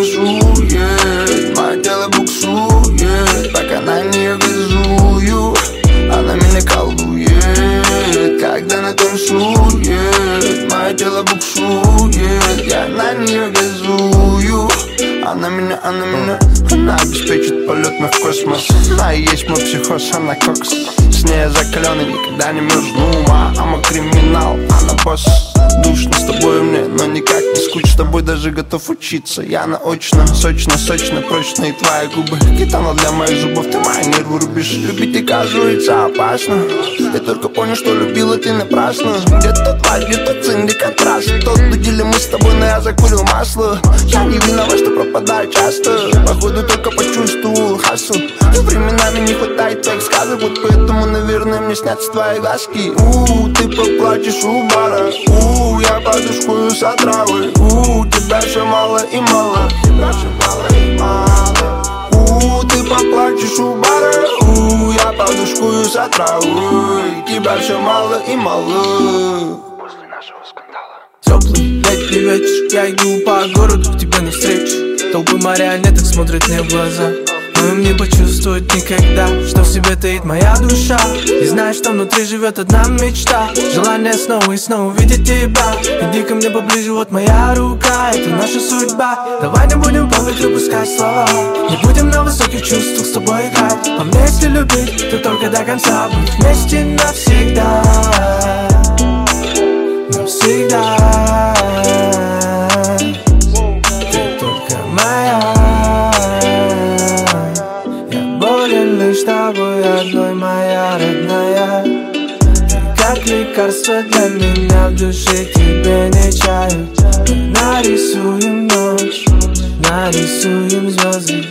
танцует, мое тело буксует, пока на нее газую, она меня колдует. Когда она танцует, мое тело буксует, я на нее газую, она меня она обеспечит полет в космос. Она и есть мой психоз, она кокс. С ней я закаленный, никогда не мерзну. Мама криминал, она босс. Душно с тобой мне, но никак не скучно. С тобой даже готов учиться. Я наочно, сочно, прочно. И твои губы гитана для моих зубов. Ты мои нервы рубишь. Любить оказывается опасно. Я только понял, что любила ты напрасно. Где-то лайк, где-то цин, где контраст. Тот делили мы с тобой, но я закурил масло. Я не виноват, что пропадаю часто. Походу только почувствовал хасл. И временами не хватает твоих сказок. Вот поэтому, наверное, мне снятся твои глазки. Ты поплачешь у бара. Я подушкую с отравой. Тебя все мало и мало. Тебя все мало и мало. Ты поплачешь у бара. Я подушкую с отравой. Тебя все мало и мало. После нашего скандала. Теплый летний вечер, я иду по городу к тебе навстречу. Толпы марионеток смотрят мне в глаза, но им не почувствовать никогда, что в себе таит моя душа. И знаешь, что внутри живет одна мечта. Желание снова и снова увидеть тебя. Иди ко мне поближе, вот моя рука. Это наша судьба. Давай не будем повык выпускать слова. Не будем на высоких чувствах с тобой играть. А мне если любить, то только до конца. Быть вместе навсегда. Навсегда. Ты только моя. Лишь тобой одной, моя родная. Ты как лекарство для меня, в душе тебе не чаю. Мы нарисуем ночь, нарисуем звезды.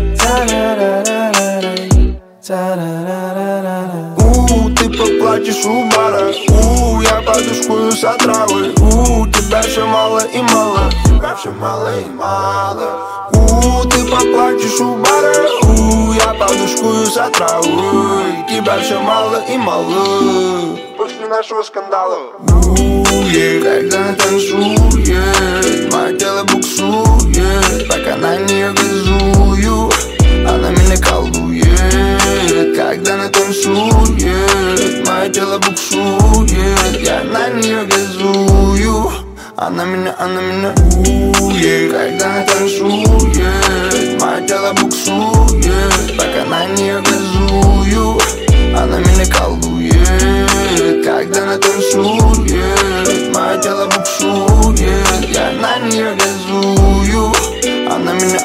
Ты поплачешь у бара. Я подушкую с отравой. Тебя все мало и мало. Тебя все мало и мало. Ты поплачешь у бара. Я подушкую с отравой. Тебя все мало и мало. После нашего скандала. Когда она танцует, мое тело буксует, пока на нее газую, она меня колдует. Когда она танцует, мое тело буксует, я на нее газую, она меня Когда она танцует, мое тело буксует, пока на нее газую, она меня колдует. Когда она танцует, мое тело буксует, я на нее газую, она меня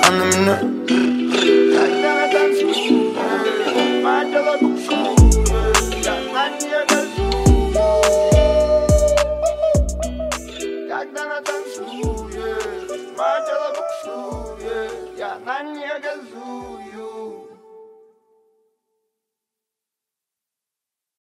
Когда она танцует, мое тело буксует, я на нее газую. Когда она танцует.